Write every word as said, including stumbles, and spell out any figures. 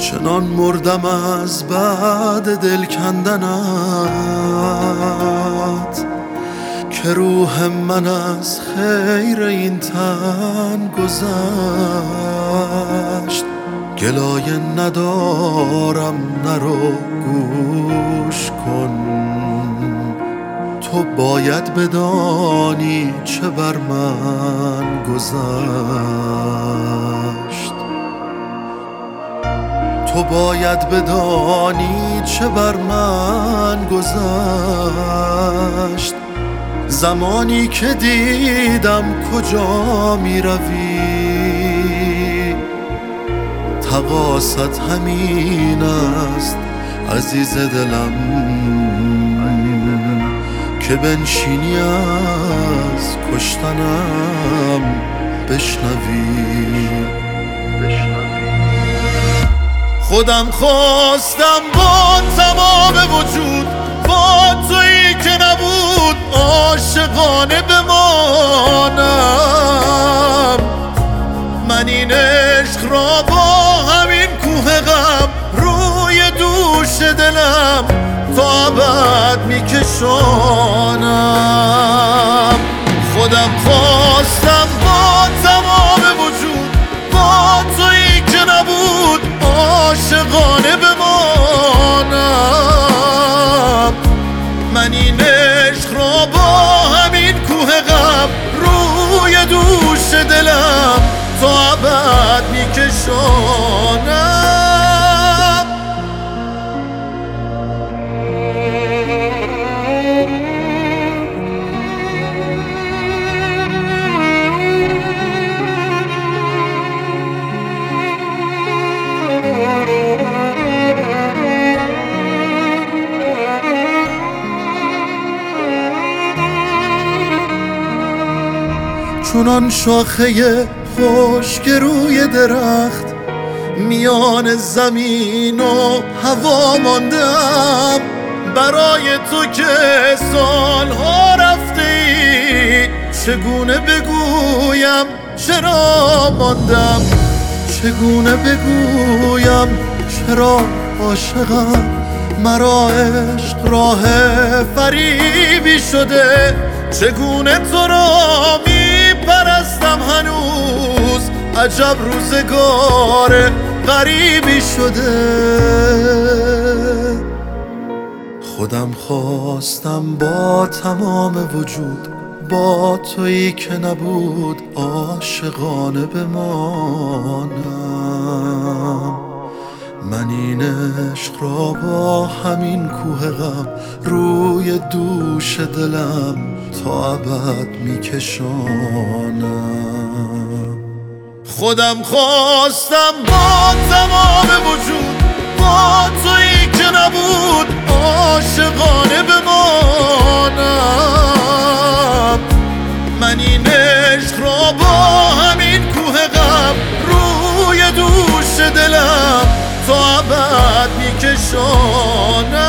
چنان مردم از بعد دل کندنت که روح من از خیر این تن گذشت. گلایه ندارم نرو گوش کن، تو باید بدانی چه بر من گذشت. تو باید بدانی چه بر من گذشت. زمانی که دیدم کجا می روی، تقاصت همین است عزیز دلم که بنشینی از کشتنم بشنوی. خودم خواستم با تمام وجود با تویی که نبود عاشقانه بمانم. من این عشق را با همین کوه غم روی دوش دلم تا ابد میکشانم. خودم خواستم با تمام وجود با تویی که نبود عاشقانه بمانم. من این عشق را با همین کوه غم روی دوش دلم تا ابد میکشانم. چونان شاخه خشک روی درخت میان زمین و هوا ماندم. برای تو که سالها رفته ای چگونه بگویم چرا ماندم. چگونه بگویم چرا عاشقم. مرا عشق راه فریبی شده. چگونه تو را می پرستم هنوز عجب روزگار غریبی شده. خودم خواستم با تمام وجود با تویی که نبود عاشقانه بمانم. من این عشق را با همین کوه غم روی دوش دلم تا ابد میکشانم. خودم خواستم با تمام وجود با تویی که نبود عاشقانه بمانم. من این عشق را با همین کوه غم روی دوش دلم تا ابد میکشانم.